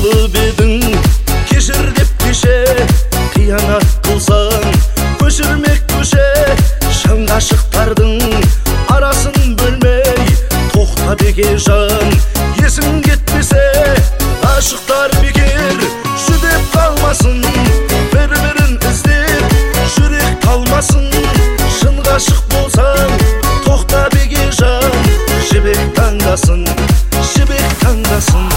болып едің, кешір деп кеше қиянат қылсаң, көшірмек көше шын ғашықтардың арасын бөлмей. Тоқта бекежан, есің кетпесе ғашықтар бекер жүдеп қалмасын, бір-бірін іздеп жүрек қалмасын. Шын ғашық болсаң тоқта бекежан, жібек таңдасын, жібек таңдасын.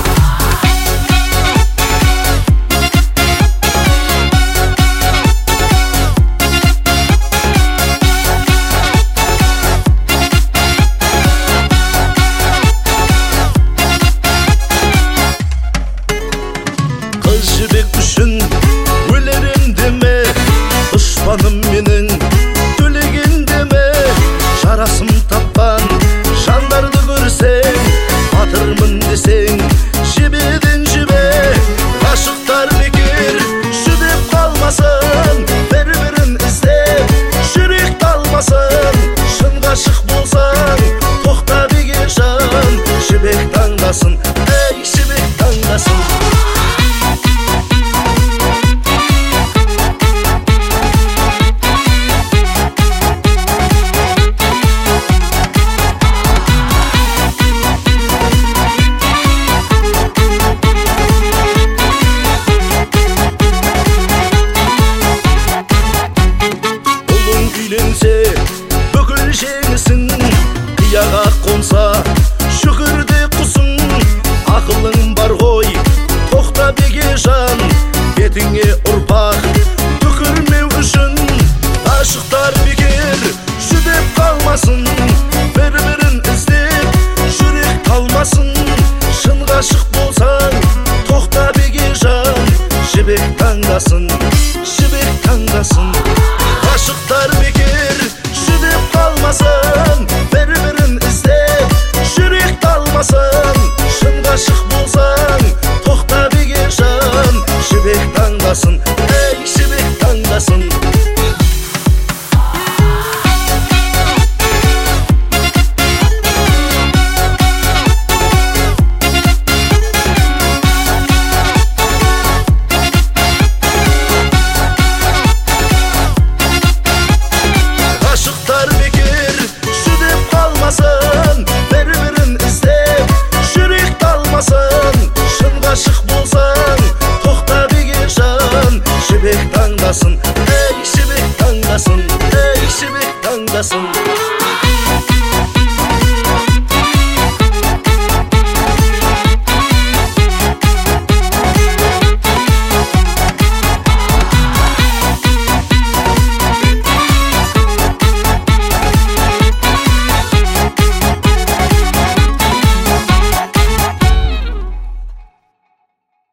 Қыз жібек үшін өлерем деме, дұшпаным менің төлеген деме. Жарасым тапқан жандарды көрсең, батырмын десең жебеден жебе. Ғашықтар бекер жүдеп қалмасын, бір-бірін іздеп жүрек талмасын. Шын ғашық болсаң тоқта бекежан, жібек таңдасын.